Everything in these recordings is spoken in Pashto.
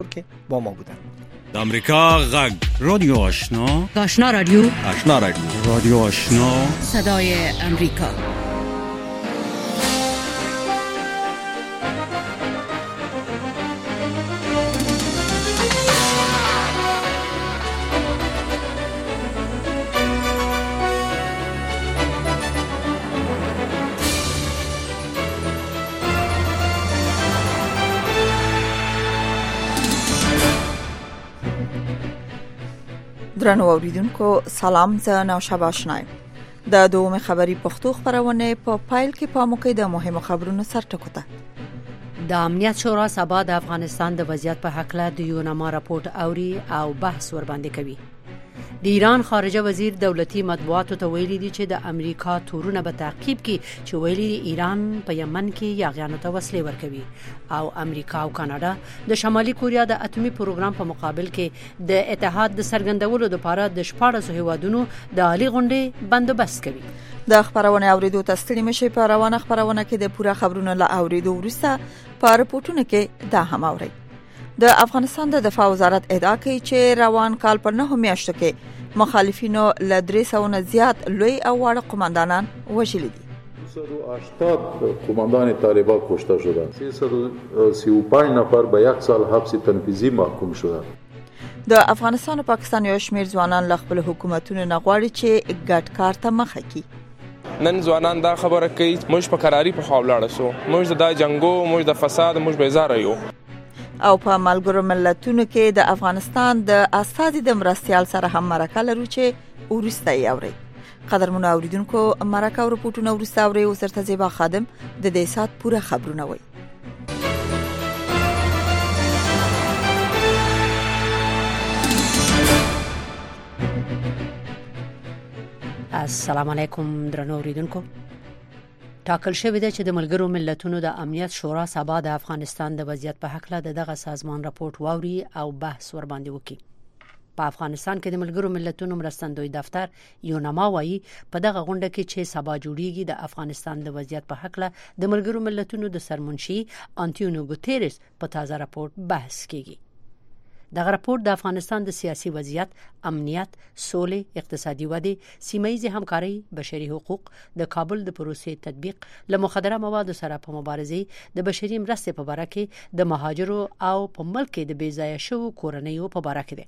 که با ما بودن. امریکا غږ رادیو آشنا، آشنا رادیو، آشنا رادیو، رادیو آشنا، صدای امریکا. درنو اوریدونکو سلام، زه نوشابه آشنایم. د دومره خبری پښتو خبرونه په پایل کې پاموکې د مهمو خبرونو سرټکو ته. د امنیت شورا سبا د افغانستان د وضعیت په حق له د یونما راپورټ اوري او بحث ور باندې کوي. د ایران خارجه وزیر دولتي مطبوعاتو ته ویلي دي چې د امریکا تورونه به تعقیب کړي چې ویلي ایران په یمن کې یاغیانو ته وسلې ورکوي او امریکا او کاناډا د شمالي کوریا د اتمی پروګرام په مقابل کې د اتحاد د سرګندولو لپاره د 14 هیوادونو د عالی غونډې بندوبست کوي. د خبرونه اوریدو ته ستړي مشي په روانه خبرونه کې د پوره خبرونو لا اوریدو وروسته په رپورټونو کې دا هم اوري. د افغانستان د دفاع وزارت ادعا کوي چې روان کال په 9 میاشتو کې مخالفینو ل 300 نه زیات لوی او واړه قوماندانان وژلي دي. 280 قوماندان طالبان کشته شدند. 335 نفر به 1 سال حبس تنفیذی محکوم شدند. د افغانستان او پاکستان یو شمېر ځوانان ل خپل حکومتونو نه غواړي چې ګډ کار ته مخه کړي. نن ځوانان دا خبره کوي موږ په قراری په خوا ولاړ شو، موږ د جنگو، موږ د فساد، موږ بیزاره یو. او په ملګرو ملتونو کې د افغانستان د استازي د مرستيال سره هم مرکه لرو چې ورسته یې اوري. قدرمن اوریدونکو مرکه او رپورټونه ورسته اوري او سرته زیبا خادم د دې سات پوره خبرونه وي. السلام علیکم درنو اوریدونکو. ټاکل شوی دی چې د ملګرو ملتونو د امنیت شورا سبا د افغانستان د وضعیت په حق له دغه سازمان راپورټ واوري او بحث ور باندې وکړي. په افغانستان کې د ملګرو ملتونو مرستندوی دفتر یونما وايي په دغه غونډه کې چې سبا جوړیږي د افغانستان د وضعیت په حق له د ملګرو ملتونو د سرمنشي انټونیو ګوتيرس په تازه راپورټ بحث کیږي. دغه راپورټ د افغانستان د سیاسي وضعیت، امنیت، سولې، اقتصادي ودې، سیمه‌ایزه همکاري، بشري حقوق، د کابل د پروسې تطبیق، له مخدره موادو سره په مبارزه، د بشري مرستې په اړه کې د مهاجرو او په ملک کې د بیځایه شوو کورنیو په اړه کې دی.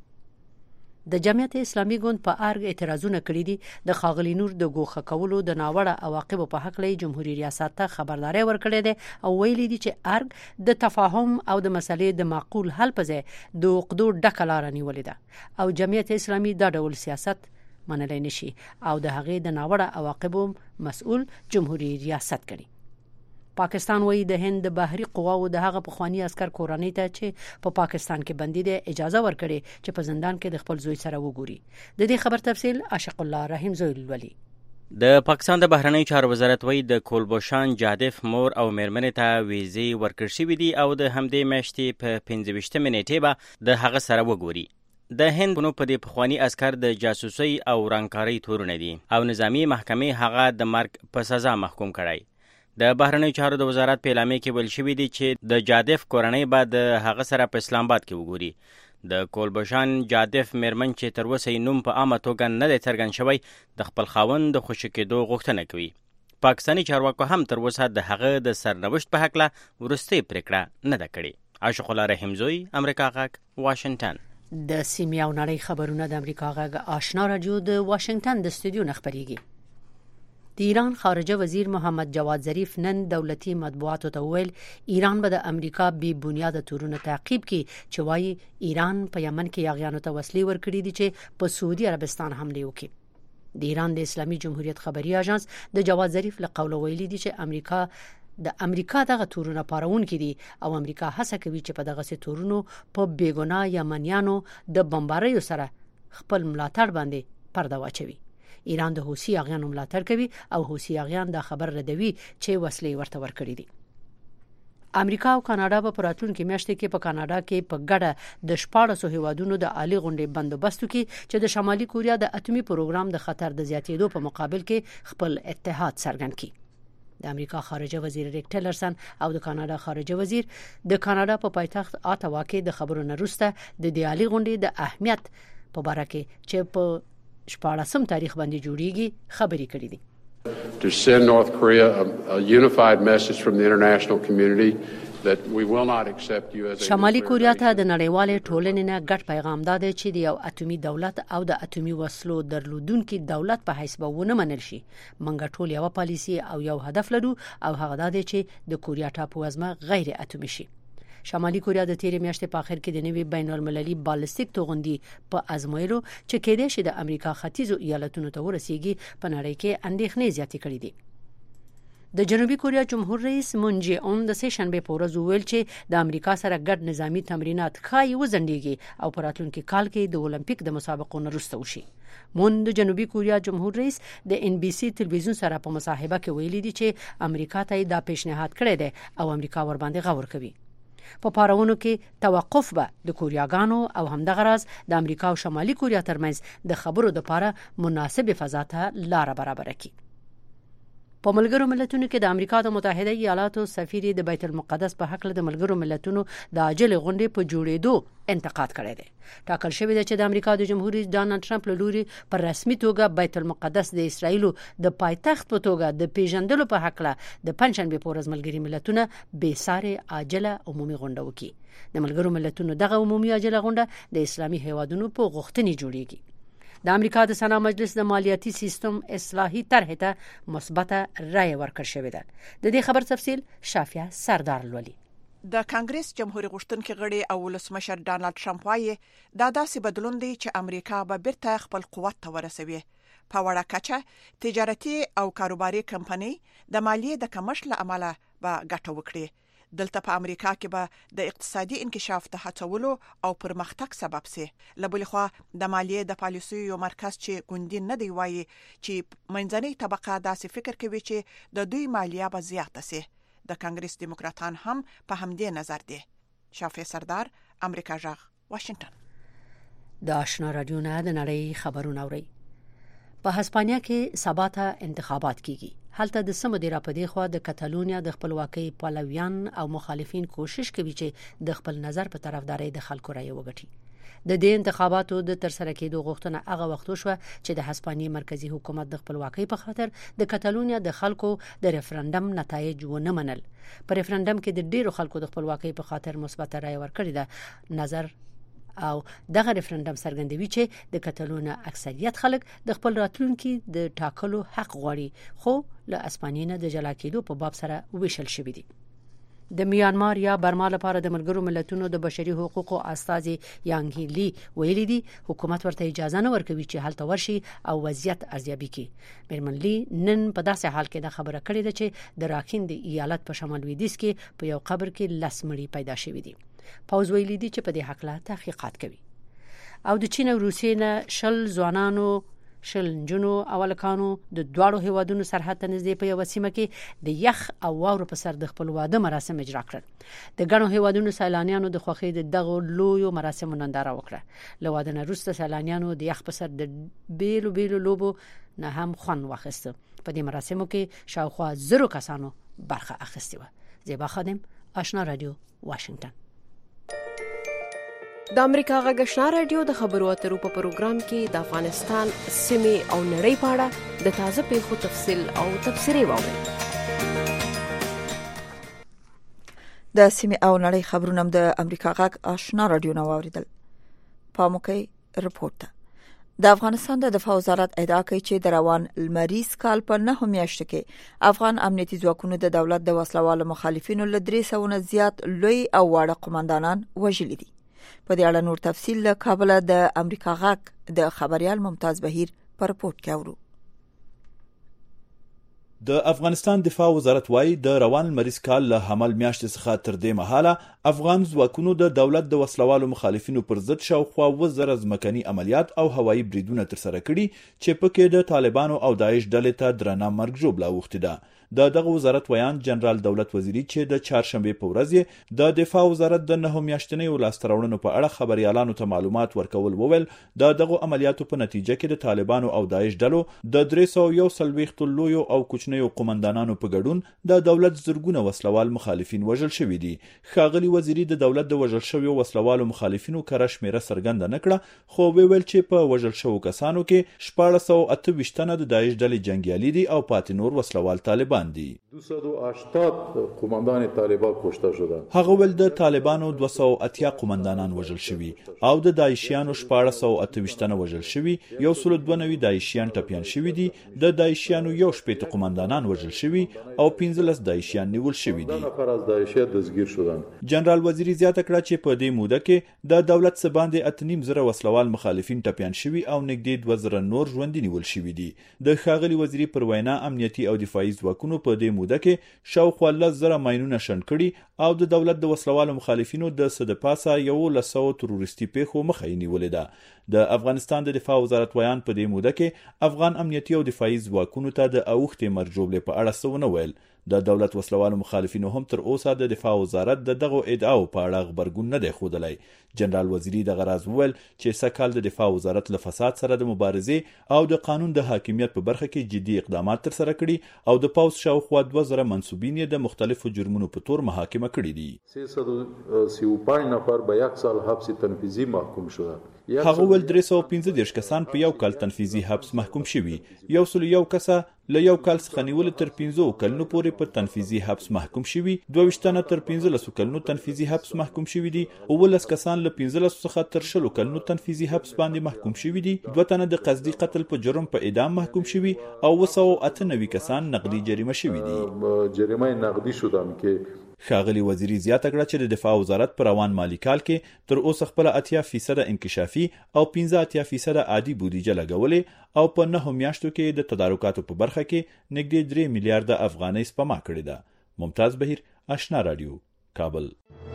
د جمعیت اسلامي ګوند په ارګ اعتراضونه کړي دي. د خاغلی نور د ګوښه کولو د ناوړه عواقبو په حق له جمهوریت ریاست ته خبرداري ورکړې ده او ویلي دي چې ارګ د تفاهم او د مسلې د معقول حل په ځای د عقدو ډکه لار نیولې ده او جمعیت اسلامي دا ډول سیاست منلای نشي او د هغې د ناوړه عواقبو مسؤل جمهوریت ریاست کړي. پاکستان وایي د هند بحري قواو د هغه پخوانی عسكر کورنۍ ته چې په پاکستان کې بندي دي اجازه ورکړي چې په زندان کې د خپل زوی سره وګوري. د دې خبر تفصیل عاشق الله رحیم زویل ولی. د پاکستان د بهرنی چارو وزارت وایي د کولبوشان جادف مور او میرمنې ته ویزې ورکړل شوې دي او د همدې میاشتې په 25 نیټې به د هغه سره وګوري. د هند په دې پخوانی عسكر د جاسوسي او رانکاري تورونه دي او نظامی محکمې هغه د مرګ په سزا محکوم کړای. د بهرنی چارو د وزارت په اعلامیه کې ویل شوی دی چې د جادف کورنۍ به د هغه سره په اسلام آباد کې وګوري. د کولبوشان جادف میرمن چې تر اوسه یې نوم په عامه توګه نه دی څرګند شوی د خپل خاوند د خوشي کېدو غوښتنه کوي. پاکستاني چارواکو هم تر اوسه د هغه د سرنوشت په حق له وروستۍ پریکړه نه ده کړې. عاشق الله رحیم زوی، امریکا غږ، واشنگټن. د سیمې او نړۍ خبرونه د امریکا غږ آشنا رادیو د واشنگټن د استودیو نه خبريږي. د ایران خارجه وزیر محمد جواد ظریف نن دولتي مطبوعاتو ته ویل ایران به د امریکا بی بنیاد تورونه تعقیب کړي چې وايي ایران په یمن کې یاغیانو ته وسلې ورکړي دي چې په سعودي عربستان حمله وکړي. د ایران د اسلامي جمهوریت خبري اژانس د جواد ظریف له قوله ویلي دي چې امریکا دغه تورونه پارون کړي دي او امریکا هڅه کوي چې په دغه تورونو په بیګناه یمنیانو د بمباریو سره خپل ملاتړ باندې پرده واچوي. ایران د حوثي یاغیانو ملاتړ کوي او حوثي یاغیان دا خبر ردوي چې وسلې ورته ورکړي دي. امریکا او کاناډا په راتلونکي میاشت کې په کاناډا کې په ګډه د 14 هیوادونو د عالی غونډې بندوبست کوي چې د شمالي کوریا د اتمی پروګرام د خطر د زیاتېدو په مقابل کې خپل اتحاد څرګند کړي. د امریکا خارجه وزیر ریک ټیلرسن او د کاناډا خارجه وزیر د کاناډا په پایتخت آټاوا کې د خبرو نه وروسته د دیالي غونډې د اهمیت په اړه کې چې په 14 تاریخ باندې جوړیږي خبرې کړې دي. To send North Korea a unified message from the international community that we will not accept you as a شمالي کوریا ته د نړیوالې ټولنې نه ګډ پیغام دی چې د یو اټومي دولت او د اټومي وسلو درلودونکي دولت په حیث به ونه منل شي. منګه ټول یو پالیسي او یو هدف لرو او هغه دی چې د کوریا ټاپو ازمه غیر اټومي شي. شمالي کوریا د تیرې میاشتې په اخر کې د نوي بین المللي بالستیک توغندي په ازمویلو چې کېدای شي د امریکا ختیځو ایالتونو ته ورسیږي په نړۍ کې اندېښنې زیاتې کړې دي. د جنوبي کوریا جمهور رئیس مون جې اون د سه شنبه په ورځ ویل چې د امریکا سره ګډ نظامی تمرینات ښایي وزندېږي او په راتلونکي کال کې د اولمپیک د مسابقو نه وروسته وشي. مون د جنوبي کوریا جمهور رئیس د ان بي سي تلویزیون سره په مصاحبه کې ویلي دي چې امریکا ته دا پیشنهاد کړی دی او امریکا ور باندې غور کوي. په پارونو کې توقف به د کوریاګانو او همدغه راز د امریکا او شمالي کوریا ترمنځ د خبرو لپاره مناسبه فضا ته لار برابر کړي. په ملګرو ملتونو کې د امریکا د متحده ایالاتو سفیر د بیت المقدس په حق له ملګرو ملتونو د عاجل غونډې په جوړېدو انتقاد کړی دی. ټاکل شوی دی چې د امریکا د جمهور رئیس ډانلډ ټرمپ له لوري پر رسمي توګه بیت المقدس د اسرایل د پایتخت په توګه د پیژندلو په حق له د پنځشنبه په ورځ ملګري ملتونه به ساره عاجله عمومي غونډه وکړي. د ملګرو ملتونو دغه عمومي عاجله غونډه د اسلامي هیوادونو په غوښتنې جوړیږي. د امریکا د سنا مجلس د مالیاتي سیستم اصلاحي طرح ته مثبت رائے ورکړ شوې ده. د دې خبر تفصیل شافیا سردار لولي. د کانګرس جمهوریت غوښتونکي غړي او ولسمشر ډانلډ ټرمپ وايي دا داسې بدلون دی چې امریکا به بیرته خپل قوت ته ورسوي. په وړه کچه تجارتي او کاروباري کمپنۍ د مالیې د کمښت له امله به ګټه وکړي. دلته په امریکا کې به د اقتصادي انکشاف ته هڅولو او پرمختګ سبب سي. لبل خو د مالیې د پالیسي یو مرکز چې ګوندین نه دی وایي چې منځنۍ طبقه داسې فکر کوي چې د دوی مالیه به زیاته سي. د کانګرس دیموکراتان هم په همدې نظر دي. شافع سردار، امریکا جغ، واشنگټن. د آشنا رادیو نه د نړۍ خبرونه اوري. په هسپانیا کې سبا ته انتخابات کیږي. هلته د سمو دی را پدې خو د کتالونیا د خپلواکۍ پلویان او مخالفین کوشش کوي چې د خپل نظر په طرفداري د خلکو رائے وګټي. د دې انتخاباتو د ترسره کېدو غوښتنه هغه وخت شو چې د هسپانیا مرکزی حکومت د خپلواکۍ په خاطر د کتالونیا د خلکو د ریفرندم نتایج ونه منل. په ریفرندم کې د ډیرو خلکو د خپلواکۍ په خاطر مثبت رائے ورکړی ده. نظر او دغه ریفرندم څرګندوي چې د کتالونا اکثریت خلک د خپل راتلونکي د ټاکلو حق غواړي، خو له اسپانیا نه د جلا کېدو په باب سره ویشل شوی دی. د میانمار یا برما لپاره د ملګرو ملتونو د بشري حقوقو استازي یانګ هی لی ویلي دي حکومت ورته اجازه نه ورکوي چې هلته ورشي او وضعیت ارزیابي کړي. میرمن لی نن په داسې حال کې د خبره کړې ده چې د راکین د ایالت په شمال لویدیځ کې په یو قبر کې لس مړي پیدا شوي دي. پوز ویلي دي چې په دې حق لا تحقیقات کوي. او د چین او روسیې نه شل ځوانانو، شل نجونو او الکانو د دواړو هیوادونو سرحد ته نږدې په یو سیمه کې د یخ او واورو په سر د خپل واده مراسم اجرا کړل. د ګڼو هیوادونو سیلانیانو د خوښۍ د دغه لویو مراسمو ننداره وکړه. له واده نه وروسته سیلانیانو د یخ په سر د بیلو بیلو لوبو نه هم خوند واخیسته. په دې مراسمو کې شاوخوا 0 کسانو برخه اخیستې وه. زیبا خادم، آشنا رادیو، واشنگټن. د امریکا غږ آشنا رادیو د خبرو اترو په پروګرام کې د افغانستان سیمې او نړۍ په اړه د تازه پیښو تفصیل او تبصرې واورئ. د سیمې او نړۍ خبرونه د امریکا غږ آشنا رادیو نو اوریدل. پاموکي رپورټ. د افغانستان د دفاع وزارت ادعا کوي چې د روان لمریز کال په 9 میاشتو کې افغان امنیتي ځواکونو د دولت د وسلوالو مخالفینو له 300 نه زیات لوی او واړه قوماندانان وژلي دي. په دې اړه نور تفصیل له کابل د امریکا غږ د خبريال ممتاز بهیر پر رپورت کې اورو. د افغانستان دفاع وزارت وايي د روان لمریز کال له حمل میاشتې څخه تر دې مهاله افغان ځواکونو د دولت د وسلوالو مخالفینو پر ضد شاوخوا 1000 ځمکني عملیات او هوایي بریدونه ترسره کړي چې پکې د طالبانو او داعش ډلې ته درنه مرګ ژوبله اوښتې ده. د دغه وزارت ویان جنرال دولت وزیری چې د چهارشنبه په ورځ د دفاع وزارت د 9 میاشتنۍ لاستهراوړنو په اړه خبريالانو ته معلومات ورکول وویل د دغه عملیاتو په نتیجه کې د طالبانو او داعش ډلو د 341 لویو او کوچنیو قومندانانو په ګډون د دولت زرګونه وسلوال مخالفین وژل شوي دي. ښاغلي وزیری د دولت د وژل شویو وسلوالو مخالفینو کره شمیره څرګنده نه کړه، خو ویل چې په وژل شوو کسانو کې 1428 تنه د داعش ډلې جنگیالي دي او پاتې نور وسلوال طالبان دي. 280 قومندان طالبان کشته شدند. هغه ول د طالبانو 280 قومندانان وژل شوي او د داعشیانو 1428 تنه وژل شوي، 192 داعشیان ټپیان شوي دي، د داعشیانو 18 قومندانان وژل شوي او 15 داعشیان نیول شوي دي. جنرال وزیری زیاته کړه چې په دې موده کې د دولت څخه باندې 8.5 وسلوال مخالفین ټپیان شوي او نږدې 2000 نور ژوندي نیول شوي دي. د ښاغلي وزیری پر وینا امنیتي او دفاعي ځواکونو په دې موده کې شاوخوا 10,000 ماینونه شنډ کړي او د دولت د وسلوالو مخالفینو د سدپاسه 100 تروریستي پیښو مخه یې نیولې ده. د افغانستان د دفاع وزارت ویان په دې موده کې افغان امنیتي او دفاعي ځواکونو ته د اوښتې مرجوبلې په اړه څه ونه ویل. د دولت وسلوالو مخالفینو هم تر اوسه د دفاع وزارت د دغه ادعاو په اړه خبرګون نه دی ښودلی. جنرال وزیری دغه راز وویل چې سکهال د دفاع وزارت له فساد سره د مبارزې او د قانون د حاکمیت په برخه کې جدي اقدامات تر سره کړي او د پوځ شاوخوا 2000 منسوبین یې د مختلفو جرمونو په تور محاکمه کړي دي. 335 نفر به 1 سال حبس تنفیذي محکوم شدند. هغه ول 315 کسان په 1 کال تنفیذي حبس محکوم شوي، 101 کسه له 1 کال څخه نیول تر 15 کلونو پورې په تنفیذي حبس محکوم شوي، 22 تنه تر 15 کلونو تنفیذي حبس محکوم شوي دي، 19 کسان له 15 څخه تر 20 کلونو تنفیذي حبس باندې محکوم شوي دي، 2 تنه د قصدي قتل په جرم په اعدام محکوم شوي او 198 کسان نقدي جریمه شوي دي. جریمه نقدي شدن که ښاغلي وزیری زیاته کړه چې د دفاع وزارت پر روان مالی کال کې تر اوسه خپل 80% انکشافي او 15% عادي بودیجه لګولې او په 9 میاشتو کې د تدارکاتو په برخه کې نږدې 3 میلیارډ افغانۍ سپما کړې ده. ممتاز بهیر، آشنا رادیو، کابل.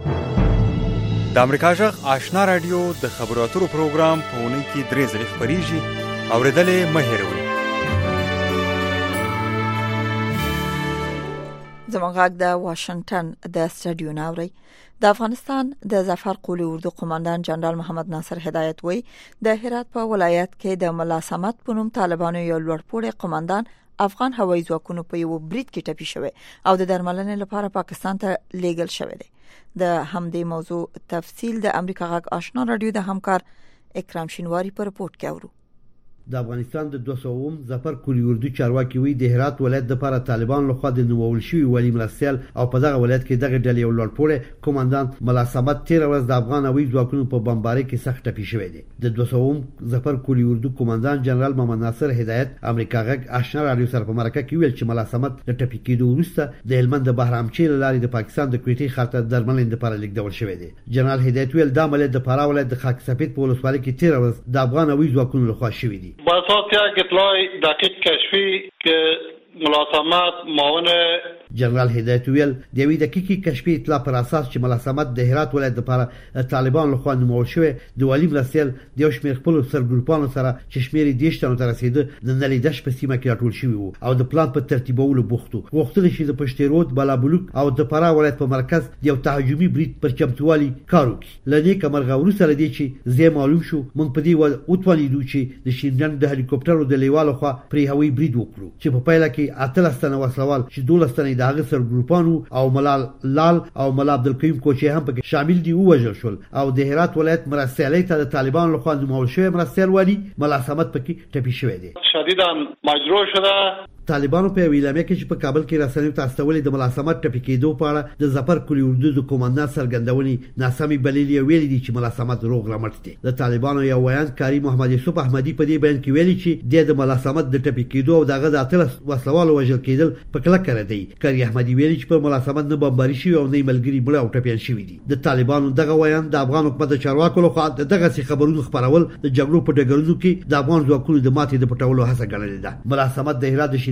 د امریکا جغ آشنا رادیو د خبرو اترو پروګرام په اونۍ کې 3 ځله خبريږي، اوریدلې مه هېروئ. زموږ غږ د واشنگټن د سټډیو ناوړي. د افغانستان د ظفر قولی اردو قومندان جنرال محمد ناصر هدایت وی د هرات په ولایت کې د ملا صمد په نوم طالبانو یو لوړپوړی قومندان افغان هوایي ځواکونو په یو برید کې ټپي شوی او د درملنې لپاره پاکستان ته لیږل شوی دی. د همدې موضوع تفصیل د امریکا غږ آشنا رادیو د همکار اکرام شینواری په رپورت کې اورو. د افغانستان د 200 ظفر قولی اردو چارواکي وی د هرات ولایت د لپاره طالبان لخوا د نوول شوی ولی مرستيال او په دغه ولایت کې دغه ډلې یو لوړپوړی قومندان ملا صمد 13 ورځ د افغان هوایي ځواکونو په بمبارۍ کې سخت ټپي شوی دی. د 200 ظفر قولی اردو قومندان جنرال محمد ناصر هدایت امریکا غږ آشنا رادیو سره په مرکه کې ویل چې ملا صمد د ټپي کېدو وروسته د هلمند د بهرامچی لارې د پاکستان د کوټې خاطر درملنې لپاره لیږدول شوی دی. جنرال هدایت ویل دا عملیات د فراه ولایت د خاک سفید په ولسوالۍ کې 13 ورځ د افغان هوایي ځواکونو لخوا شوی دی. اطلاع دقیق کشفی که ملاسمت معاون جنرال هدایت ویل د یوې دقیقې کشفي اطلاع پر اساس چې ملا صمد د هرات ولایت لپاره طالبان لخوا نومول شوی د والی مرستيال د یو شمېر خپل سرګروپانو سره چې شمېر 10 تنو ته رسیده د نلې دش په سیمه کې راټول شوی وو او د پلان په ترتیبولو بوختو غوښتل شي د پښتې رود بالابلوک او د فراه ولایت په مرکز د یو تهاجمي برید پر چمتوالي کار وکړي. لدې کمرغه ورسره دی چې زه معلوم شو مونږ په دې وټولیدو چې د شینجان د هلیکوپټرو د لیوالو خوا پرې هوایي برید وکړو چې په پایله کې 13 تنه وسلوال چې 12 تنه د هغه سرګروپانو او ملال لال او ملا عبدالقیوم کوچي هم پکې شامل دي ووژل شول او د هرات ولایت مرستيالۍ ته د طالبان لخوا نومول شوی مرستيال والی ملا صمد پکې ټپي شوی دی. شدیداً مجروح شده. طالبانو په ویلامه کې چې په کابل کې رسنیو ته استولې د ملا صمد ټپي کېدو په اړه د ظفر قولی اردو د قومندان سرګندونې ناسمي بلیلی ویلي دي چې ملا صمد روغ رمټ دي. د طالبانو یو ویان کاری محمد یوسف احمدی په دې بیان کې ویلي چې د ملا صمد د ټپي کېدو او دغه د اتل وسلوالو وژل کېدل په کله کړه دی. کاری احمدی ویلي چې په ملا صمد نه بمباري شي او نه ملګری بل او ټپيان شوی دي. د طالبانو دغه ویان د افغان حکومت چارواکو لخوا دغه څه خبرونه خبرول د جګړو په ډګرونو کې د افغان ځواکونو د ماتې د پټولو هڅه ګڼلې ده. ملا صمد د هرات د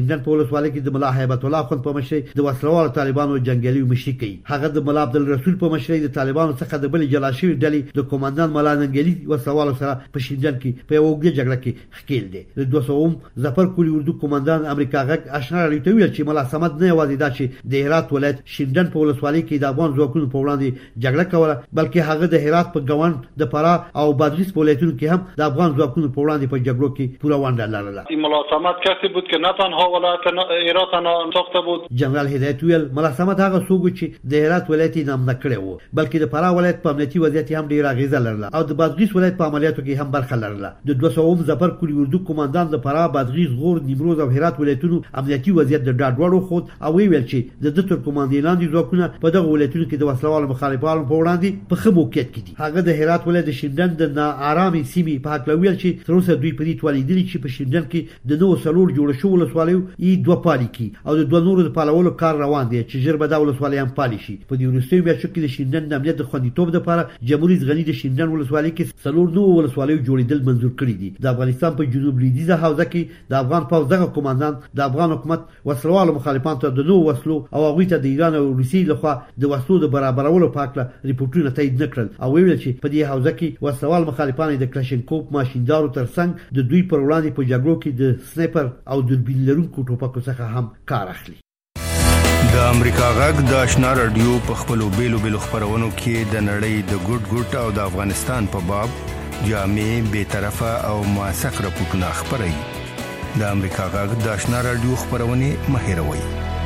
شینډن په ولسوالۍ کې د ملا هیبت الله خان په مشرۍ د وسلوال طالبانو جنگیالي مشري کوي. هغه د ملا عبدالرسول په مشرۍ د طالبانو څخه د بل جلا شوی ډلې د کمانډان ملا ننګیالي وسلوال سره په شینډن کې په وګړي جګړه کې ښکیل دي. د 200 ظفر کولی اردو کمانډان امریکا غږ آشنا راډیو ته ویل چې ملا صمد نه یوازې دا چې د هرات ولایت شینډن په ولسوالۍ کې د افغان ځواکونو په وړاندې جګړه کوله، بلکې هغه د هرات په ګوند د فراه او بادغیس په ولایتونو کې هم د افغان ځواکونو په وړاندې په جګړو کې پوره ونډه لرله. ملا صمد کسی بود که نه تنها ولایت هرات نه ساخته بود. جنرال هدایت ویل ملا صمد هغه څوک چې د هرات ولایت نام نه کړی وو، بلکې د فراه ولایت په امنیتي وضعیت هم ډیر اغیزه لرله او د بادغیس ولایت په عملیاتو کې هم برخه لرله. د 200 ظفر کولی اردو کمانډان د فراه، بادغیس، غور، نیمروز او هرات ولایتونو امنیتي وضعیت د ډاډوړو خود او ویل چې د تر کمانډینان دي ځواکونه په دغه ولایتونو کې د وسلوالو مخالفانو په وړاندې په ښه موقعیت کې دي. هغه د هرات ولایت د شینډن د ناارامي سیمې په حق ویل چې تر اوسه دوی په دې تولیدلي چې په شینډن کې د نوو سلور جوړ شو ولسوالیو یې دوه پالي کی او د دوه نورو د پالولو کار روان دی چې ژر به دا ولسوالۍ هم پالي شي. په دې وروستیو میاشتو کې د شینډن د امنیت د خوندیتوب لپاره جمهوریت غنی د شینډن ولسوالۍ کې سلور نوو ولسوالیو جوړیدل منظور کړی دي. د افغانستان په جنوب لویدیځه حوزه کې د افغان پوځ دغه کمانډان د افغان حکومت وسلوالو مخالفانو ته د نوو وسلو او هغوی ته د ایران او روسیې لخوا د وسلو د برابرولو په اړه ریپورتونه تایید نه کړل او ویل چې په دې حوزه کې وسلوال مخالفان د کلاشینکوف ماشیندارو ترڅنګ د دوی پر وړاندې په جګړو کې د سنایپر او دوربین لرونکو ټوپکو څخه هم کار اخلي. د امریکا غږ د آشنا رادیو په خپلو بیلو خبرونو کې د نړۍ د ګډ او د افغانستان په باب جامع، بی‌طرفه او موثق راپورټونه خپروي. د امریکا غږ د آشنا رادیو خبرونه مهیروي.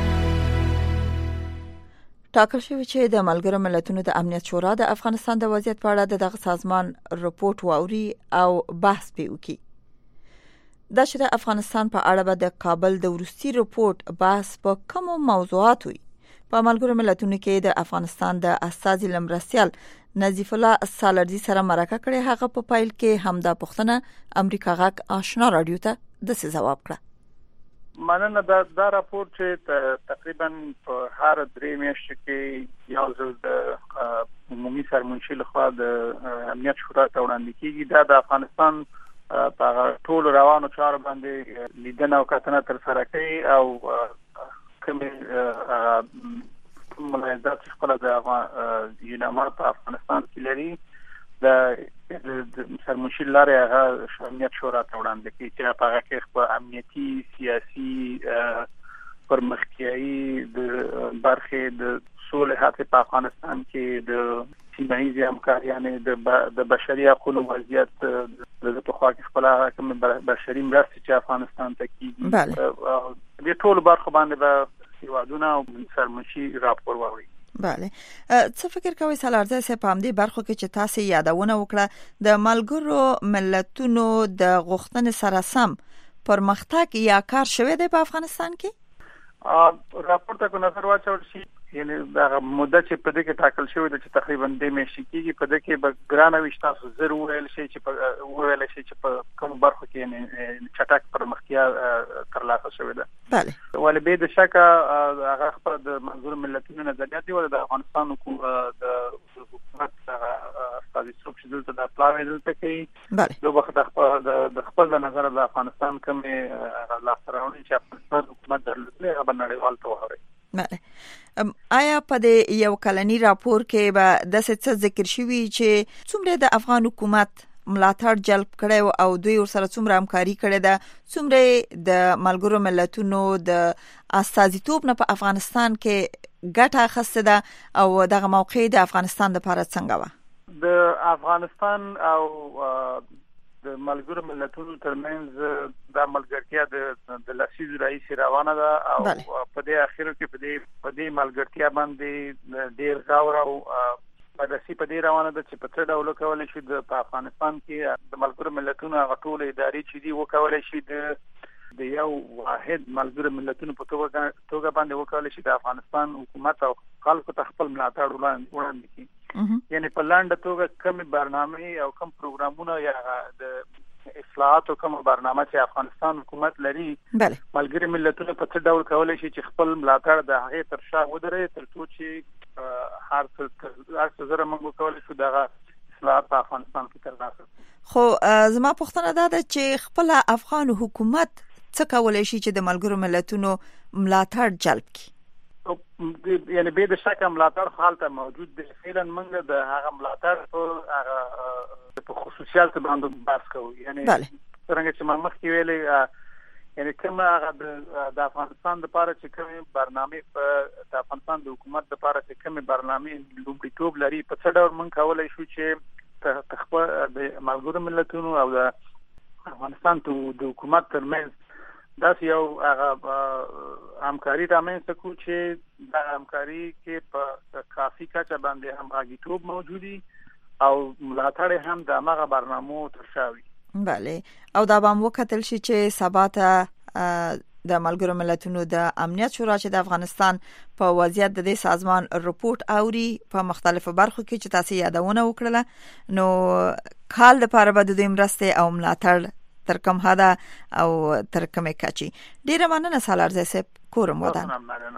ټاکل شوی چې د ملګرو ملتونو د امنیت شورا د افغانستان د وضعیت په اړه دغه سازمان رپورټ واوري او بحث به وکړي. دا چې د افغانستان په اړه به د کابل د وروستي رپورټ بحث په کومو موضوعاتو وي. په ملګرو ملتونو کې د افغانستان د استازي لمرسیال نظیف الله سالرزي سره مرکه کړې. هغه په پایل کې همدا پوښتنه امریکا غږ آشنا رادیو ته د جواب کړه. مننه. دا راپور چې تقریبا په هر درې میاشتو کې یو ځل د عمومي سرمنشي لخوا د امنیت شورا ته وړاندې کیږي. دا د افغانستان په ټول روانو چارو باندې لیدنه او کتنه ترسره کوي او کومې ملاحظات خپل د یوناما په افغانستان کې لري د سرمنشي لارې هغه امنیت شورا ته وړاندې کوي چې په هغه کې خپل امنیتي، سیاسي، پرمختیایي د برخې د سولې هڅې په افغانستان کې د سیمه‌ایزې همکاریانې د بشري حقوقو وضعیت د په خوا کې خپل کوم بشري مرستې چې افغانستان ته کیږي د ټول برخو باندې به هیوادونه او سرمنشي راپور واوري. بله. څه فکر کوئ سالارزه صاحب په همدې برخو کې چې تاسو یادونه وکړه د ملګرو ملتونو د غوښتنې سره سم پرمختګ یا کار شوی دی په افغانستان کې؟ راپور ته کو نظر واچول شي، یعنی دا مدته چې په دې کې ټاکل شوی دی چې تقریبا 2 میاشتې کېږي، په دې کې به ګرانه وي تاسو زر وویل شي چې په کوم برخو کې یعنی چټک پرمختیا ترلاسه شوې ده. بله. ولې به د شک هغه خپل د منظور ملتونو نظریات دي ولې د افغانستان د حکومت استازي څوک چې دلته د پلاوی دلته کوي. بله. نو د خپل د نظر د افغانستان کومې لاسته راوړنې چې افغانستان حکومت درلودلې هغه به نړیوال ته واوري. بله. آیا په دې یو کلنی راپور کې به د څه ذکر شوی چې څومره د افغان حکومت ملاتړ جلب کړي او دوی ورسره څومره همکاري کړي ده، څومره د ملګرو ملتونو د استازیتوب نه په افغانستان کې ګټه اخیسته ده او دغه موقع د افغانستان لپاره څنګه و؟ د افغانستان او د ملګرو ملتونو ترمنځ د ملګرتیا د لسیزو راهیسې روانه ده او په دې اخیرو کې په دې ملګرتیا باندې ډېر غور او بررسي په دې روانه ده چې په څه ډول وکولی شي په افغانستان کې د ملګرو ملتونو هغه ټول ادارې چې دي وکولی شي د یو واحد ملګرو ملتونو په توګه باندې وکولی شي د افغانستان حکومت او خلکو ته خپل ملاتړ وړاندې کړي. یعنی په لاندې توګه کوم برنامه او کوم پروګرامونه یا د اصلاحات او کوم برنامه چې افغانستان حکومت لري، ملګری ملتونو په څه ډول کولای شي چې خپل ملاتړ د هغه تر شا ودرې تر څو چې هر څه زره موږ کولای شو دغه اصلاحات په افغانستان کې ترلاسه. خو زما پوښتنه دا ده چې خپل افغان حکومت څه کولای شي چې د ملګرو ملتونو ملاتړ جلب کړي؟ یعنی به د شک ملاتړ حالت موجود دی. فعلا موږ د هغه ملاتړ په خصوصیات باندې بحث کوو. یعنی څنګه چې ما مخکې ویلې یعنی کومه د افغانستان لپاره چې کومه برنامه د افغانستان د حکومت لپاره چې کومه برنامه لومړیتوب لري په څه ډول موږ کولای شو چې تخپل د ملګرو ملتونو او د افغانستان د حکومت ترمنځ داس یو همکاري رامنځته کړو چې د همکاري کې په کافي کچه باندې همغږیتوب موجودي او ملاتړ هم د هغه برنامو ترشاوي. بله او دا به هم وکتل شي چې سبا ته د ملګرو ملتونو د امنیت شورا چې د افغانستان په وضعیت د دې سازمان رپورت اوري په مختلفو برخو کې چې تاسو یادونه وکړه، نو کال لپاره به د دې مرسته او ملاتړ تر کوم حدا او تر کومه کچي. ډیره مننه سالار زیسب کورم ودان.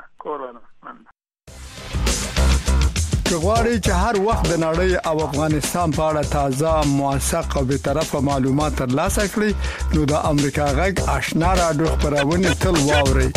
غواړئ چې هر وخت د نړۍ او افغانستان په اړه تازه، موثق او به طرفه معلومات ترلاسه کړئ نو د امریکا غږ آشنا رادیو خبرونه تل واورئ.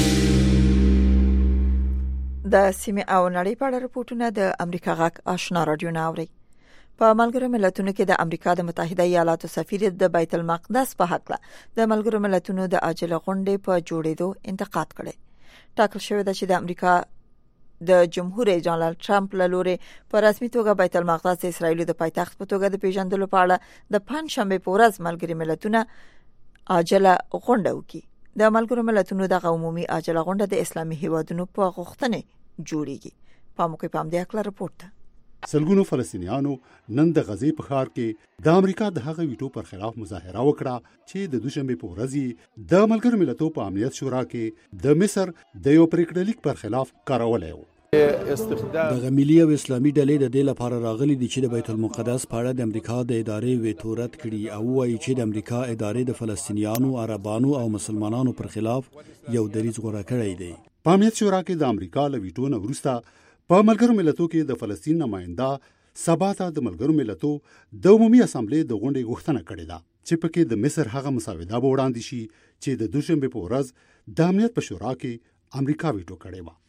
د سیمه او نړۍ په اړه رپورټونه د امریکا غږ آشنا رادیو ناوړي. په ملګرو ملتونو کې د امریکا د متحده ایالاتو سفیر د بیت المقدس په حق د ملګرو ملتونو د عاجله غونډې په جوړېدو انتقاد کړي. ټاکل شوی دی چې د امریکا د جمهور رئیس ډونالد ټرمپ له لوري په رسمي توګه بیت المقدس د اسرایل د پایتخت په توګه د پیژندلو په اړه د پنځشنبه په ورځ ملګري ملتونه عاجله غونډه وکړي. د ملګرو ملتونو د عمومي عاجله غونډه د اسلامي هیوادونو په غوښتنه جوړیږي. په موقع په همدې اکل رپورت سلګونو فلسطینیانو نن د غزې په ښار کې د امریکا د هغه ویټو پر خلاف مظاهره وکړه چې د دوشنبه په ورځ د ملګرو ملتونو په امنیت شورا کې د مصر د یو پریکړلیک پر خلاف کارولای و. د ملي او اسلامي ډلې د دې لپاره راغلي دي چې د بیت المقدس په اړه د امریکا د ادارې ویټو رد کړي او وایي چې د امریکا ادارې د فلسطینیانو، عربانو او مسلمانانو پر خلاف یو دریځ غوړه کړی دی. په امنیت شورا کې د امریکا له ویټو نه وروسته په ملګرو ملتونو کې د فلسطین نماینده سبا ته د ملګرو ملتونو د عمومي اسامبلې د غونډې غوښتنه کړې ده چې پکې د مصر هغه مساوده به وړاندې شي چې د دوشنبه په ورځ د امنیت په شورا کې امریکا ویټو کړی و.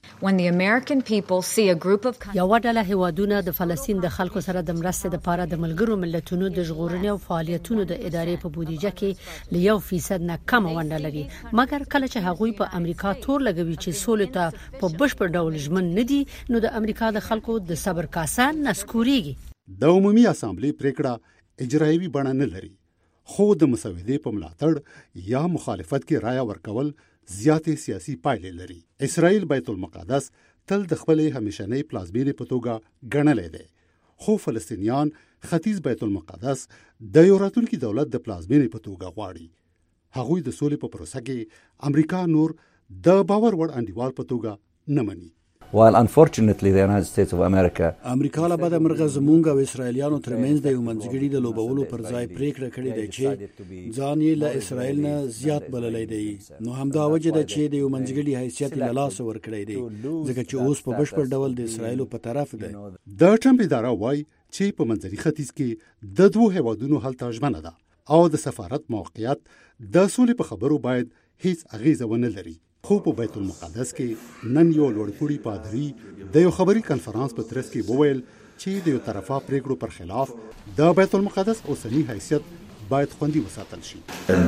یو ډله هیوادونه د فلسطین د خلکو سره د مرستې لپاره د ملګرو ملتونو د ژغورنې او فعالیتونو د ادارې په بودیجه کې ل 1% نه کم ونډه لري، مګر کله چې هغوی په امریکا تور لګوي چې سولې ته په بشپړ ډول ژمن نه دي، نو د امریکا د خلکو د صبر کاسه نسکوريږي. د عمومي اسامبلې پریکړه اجرایوي بڼه نه لري، خو د مسودې په ملاتړ یا مخالفت کې رائے ورکول زیاتې سیاسي پایلې لري. اسرائیل بیت المقدس تل د خپل همیشنۍ پلازمینې په توګه ګڼلې ده، خو فلسطینیان ختیځ بیت المقدس د یو راتلونکي دولت د پلازمینې په توګه غواړي. هغوی د سولې په پروسه کې امریکا نور د باور وړ انډیوال په توګه نه مني. While unfortunately the United States of America امریکا له بعد مرغه زمونږ او اسرایلیانو ترمنځ د یو منځګړي د لوبولو پر ځای پریکړه کړې ده چې ځان یې له اسرایل نه زیات بللای دی، نو همدا وجه ده چې د یو منځګړي حیثیت له لاس ورکړی دی، ځکه چې اوس په بشپړ ډول د اسرایل په طرف ده. د ټرمپ اداره وايي چې په منځري ختیځ کې د دوه هیوادونو حل ژمنه ده او د سفارت موقعیت د سولې په خبرو باید هیڅ اغیزه ونه لري. خو په بیت المقدس کې نن یو لوړپوړي پادری د یو خبري کانفرنس په ترڅ کې وویل چې د یو طرفه پریکړو پر خلاف د بیت المقدس اوسنی حیثیت باید خوندي وساتل شي.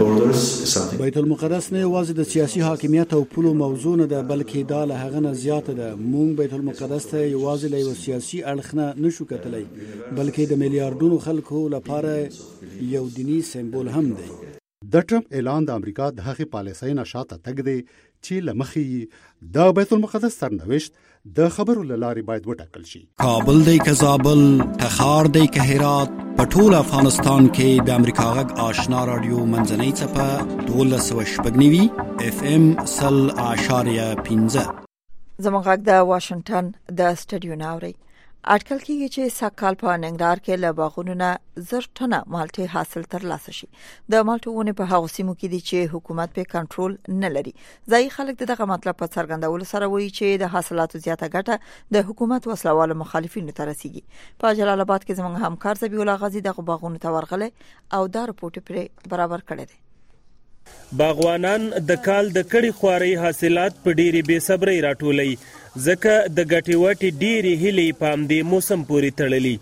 بیت المقدس نه یوازې د سیاسي حاکمیت او پولو موضوع نه ده، بلکې دا له هغه نه زیاته ده. مونږ بیت المقدس ته یوازې له یو سیاسي اړخ نه نشو کتلای، بلکې د میلیارډونو خلکو لپاره یو دینی سمبول هم دی. د ټرمپ اعلان د امریکا د هغې پالیسۍ نه شاته تګ دی چې له مخې د بیت المقدس سرنوشت د خبرو له لارې باید وټاکل شي. کابل دی که زابل، تخار دی که هرات، په ټول افغانستان کې د امریکا غږ آشنا رادیو منځنۍ څپه 1290 FM 0.15 زموږ غږ د واشنگټن د سټډیو ناوړي. اټکل کېږي چې سږ په ننګرهار کې له باغونو نه 1000 ټنه مالټې حاصل ترلاسه شي. د مالټو ونې په هغو سیمو کې دي چې حکومت په کنټرول نه لري. ځایي خلک دغه مطلب په څرګندولو سره وایي چې د حاصلاتو زیاته ګټه د حکومت وسلوالو مخالفینو ته رسیږي. په جلال آباد کې زموږ همکار زبیح الله غازی دغه باغونو ته ورغله او دا رپورټ پر برابر کړی دی. باغوانان د کال د کړي خواري حاصلات په ډېری بې صبرۍ راټولي ځکه د ګټې وټې ډېرې هیلې په همدې موسم پورې تړلي.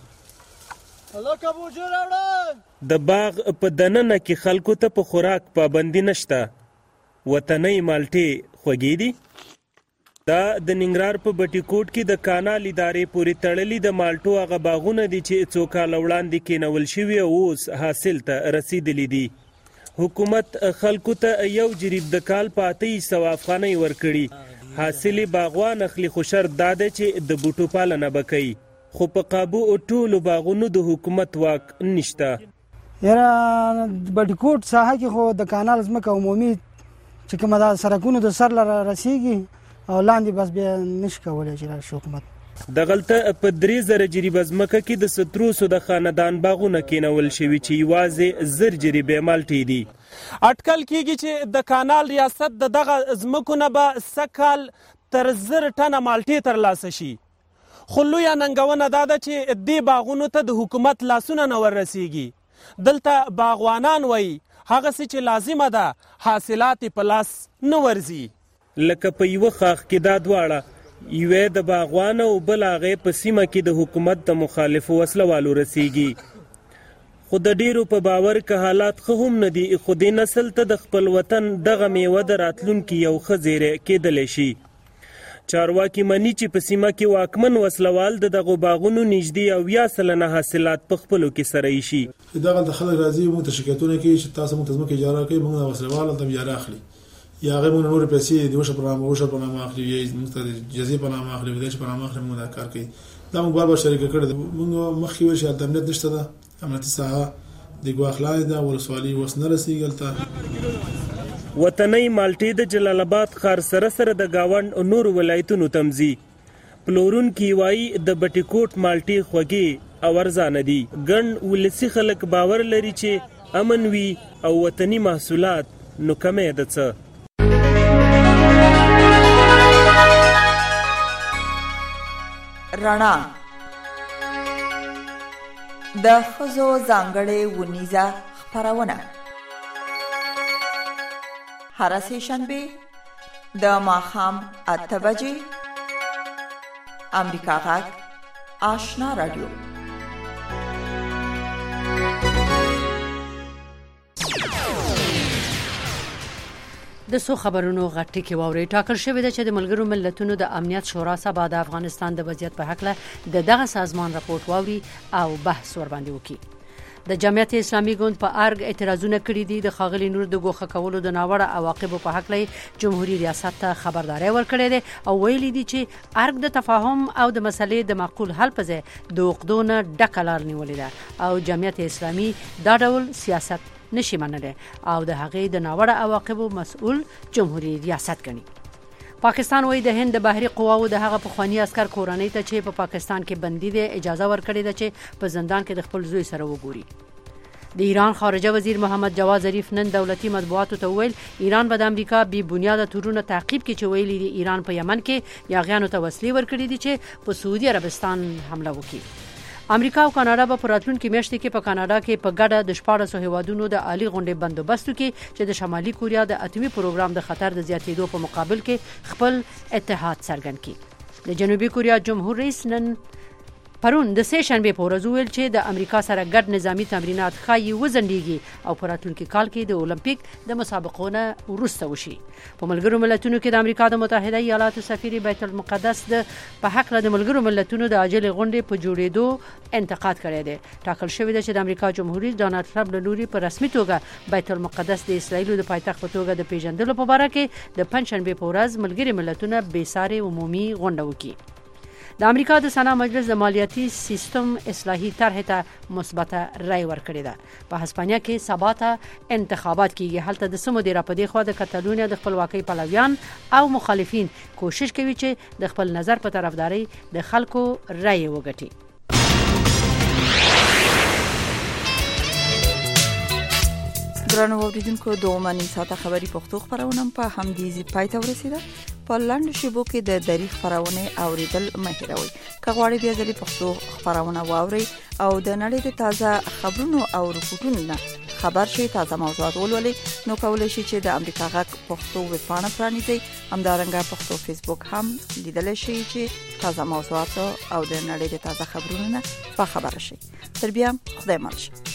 د باغ په دننه کې خلکو ته په خوراک پابندي نشته. وطنۍ مالټې خوږې دي. دا د ننګرهار په بټي کوټ کې د کانال ادارې پورې تړلي د مالټو هغه باغونه دي چې څو کاله وړاندې کېنول شوي او اوس حاصل ته رسیدلي دي. حکومت خلکو ته یو جریب د کال په 800 افغانۍ ورکړي. حاصل باغوان اخلي، خو شرط دا دی چې د بوټو پالنه به کوي. خو په قابو ټولو باغونو د حکومت واک نشته. یاره بټي کوټ ساحه کې خو د کانال ځمکه عمومي چې کومه د سړکونو د سر لره رسیږي او لاندې بس بیا نشي کولی چې راشي حکومت. دغلته په 3000 جریبه ځمکه کې د 1700 د خاندان باغونه کېنول شوي چې یوازې 1000 جریبې مالټې دي. اټکل کېږي چې د کانال ریاست د دغه ځمکو نه به سږکال تر 1000 ټنه مالټې ترلاسه شي. خو لویه ننګونه دا ده چې دې باغونو ته د حکومت لاسونه نه وررسیږي. دلته باغوانان وایي هغسې چې لازمه ده حاصلات په لاس نه ورځي. لکه په یوه خاخ کې دا دواړه، یوې د باغوان او بل هغې په سیمه کې د حکومت د مخالفو وسلوالو رسیږي. خو د ډیرو په باور که حالات ښه هم نه دي، خو دې نسل ته د خپل وطن دغه میوه د راتلونکي یو ښه زیری کېدلی شي. چارواکي مني چې په سیمه کې واکمن وسلوال د دغو باغونو نږدې 90% حاصلات په خپلو کې سره ایشي. دغه د خلک راځي موږ ته شکایتونه کوي چې تاسو موږ ته ځمکه اجاره کوئ، موږ وسلوال هلته اجاره اخلي، یا هغه موږ نور پیسې د وشه په نامه اخلي، یا موږ ته جزیې په نامه اخلي، ودې په نامه اخلي، موږ دا کار کوي. دا موږ بار شریک کړی دی. موږ مخکې ویل چې امنیت نشته ده، امنیتي ساحه د ګواښ لاندې ده، ولسوالي اوس نه رسېږي هلته. وطنۍ مالټې د جلال آباد ښار سره سره د ګاونډ نورو ولایتونو ته ځي. پلورونکي وایي د بټي کوټ مالټې خوږې او ارزانه دي. ګڼ ولسي خلک باور لري چې امن وي او وطني محصولات نو کمې ده څه. رڼا د ښځو ځانګړې ونیزه خپرونه هر سه شنبه د ماښام 8 بجې امریکا غږ آشنا رادیو. د سو خبرونو غټي کې ووري. ټاکل شوې ده چې د ملګرو ملتونو د امنیت شورا سبا د افغانستان د وضعیت په حق له دغه سازمان راپورټ ووري او بحث ور باندې وکړي. د جمعیت اسلامي ګوند په ارګ اعتراضونه کړي دي. د خاغلی نور د ګوښه کولو د ناوړه عواقبو په حق له جمهوریت ریاست ته خبرداري ورکړې ده او ویلي دي چې ارګ د تفاهم او د مسلې د معقول حل په ځای د عقدونه ډکه لار نیولې ده او جمعیت اسلامي دا ډول سیاست نشي منلی او د هغې د ناوړه عواقبو مسؤل جمهوریت ریاست ګڼي. پاکستان وایي د هند د بحري قواو د هغه پخوانی عسكر کورنۍ ته چې په پاکستان کې بندي دي اجازه ورکړې ده چې په زندان کې د خپل زوی سره وګوري. د ایران خارجه وزیر محمد جواد ظریف نن دولتي مطبوعاتو ته ویل ایران به د امریکا بی بنیاده تورونه تعقیب کړي چې ویلي دي ایران په یمن کې یاغیانو ته وسلې ورکړي دي چې په سعودي عربستان حمله وکړي. امریکا او کاناډا به په راتلونکي میاشت کې په کاناډا کې په ګډه د 14 هیوادونو د عالی غونډې بندوبست کوي چې د شمالي کوریا د اټومي پروګرام د خطر د زیاتېدو په مقابل کې خپل اتحاد څرګند کړي. د جنوبي کوریا جمهور رئیس نن پرون د سه شنبه په ورځ ویل چې د امریکا سره ګډ نظامی تمرینات ښایي وزندېږي او په راتلونکي کال کې د اولمپیک د مسابقو نه وروسته وشي. په ملګرو ملتونو کې د امریکا د متحده ایالاتو سفیر بیت المقدس د په حق له ملګرو ملتونو د عاجل غونډې په جوړېدو انتقاد کړی دی. ټاکل شوی دی چې د امریکا جمهور رئیس ډانلډ ټرمپ له لوري په رسمي توګه بیت المقدس د اسرایل د پایتخت په توګه د پیژندلو په اړه کې د پنځشنبه په ورځ ملګري ملتونه بې ساري عمومي غونډه وکړي. د امریکا د سنا مجلس د مالیاتي سیستم اصلاحي طرح ته مثبت رائے ورکړې ده. په هسپانیا کې سبا ته انتخابات کیږي. هلته د سمو دی را په دی خو د کتالونیا د خپلواکۍ پلویان او مخالفین کوشش کوي چې د خپل نظر په طرفداري د خلکو رائے وګټي. درنو اوریدونکو دومانی ساته خبری پښتو خبرونه په همدې پای ته ورسیده. په لاندې شیبو کې د دری خبرونه اوریدل مهیروي. کغواړي بیا د پښتو خبرونه واوري او د نړۍ د تازه خبرونو او رپورټونو خبر شي تازه موضوعات ولولي نو کولای شي چې د امریکا غږ پښتو ویب پاڼه پرانیزئ همدارنګه پښتو فیسبوک هم لیدل شي چې تازه موضوعات او د نړۍ د تازه خبرونو نه په خبر شي. تر بیا خدای مل شي.